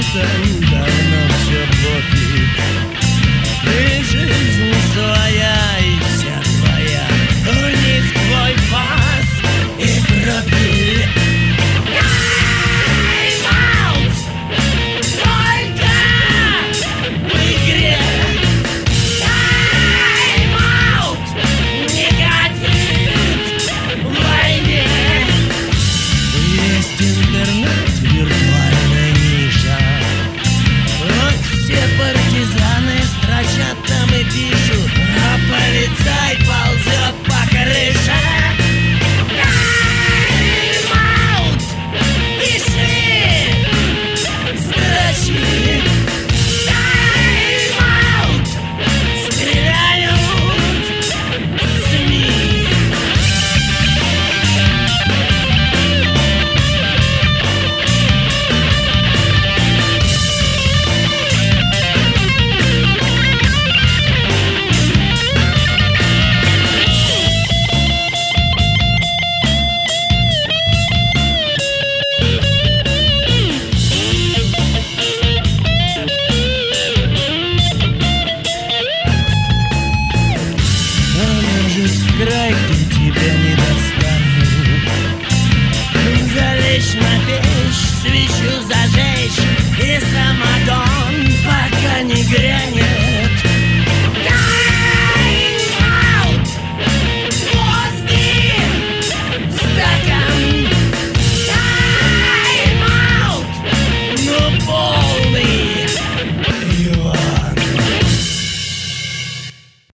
ребятам давно все пофиг. И жизнь своя, и вся твоя, у них твой пас и профиль. Тайм-аут! Только в игре. Тайм-аут! Негатив в войне. Есть интернет, виртуальная ниша. Вот все партизаны строчат там и пишут, а полицай ползет по крыше. Тайм-аут! Пиши! Строчи! Тайм-аут! Стреляют СМИ! В край, где тебя не достанут, залечь на печь, свечу зажечь и самогон, пока не грянет. Тайм-аут! Мозги в стакан. Тайм-аут! Ну,